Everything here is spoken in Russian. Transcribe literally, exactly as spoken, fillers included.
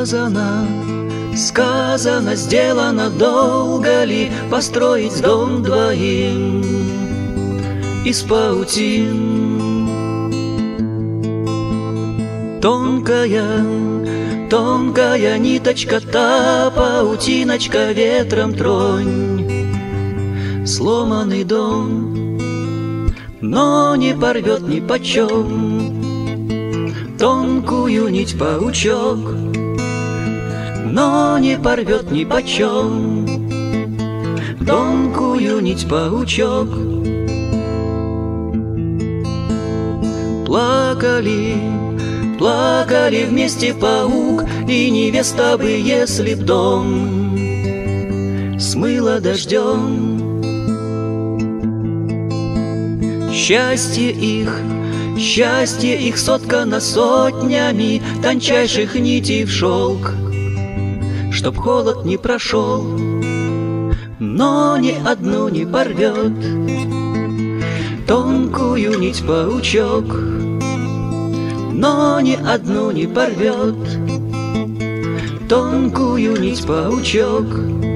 Сказано, сказано, сделано, долго ли построить дом двоим из паутин? Тонкая, тонкая ниточка, та паутиночка, ветром тронь сломанный дом, но не порвет ни почем тонкую нить паучок, но не порвет ни почем тонкую нить паучок. Плакали, плакали вместе паук и невеста бы, если б дом смыло дождем. Счастье их, счастье их соткано сотнями тончайших нитей в шелк, чтоб холод не прошел, но ни одну не порвет тонкую нить паучок, но ни одну не порвет тонкую нить паучок.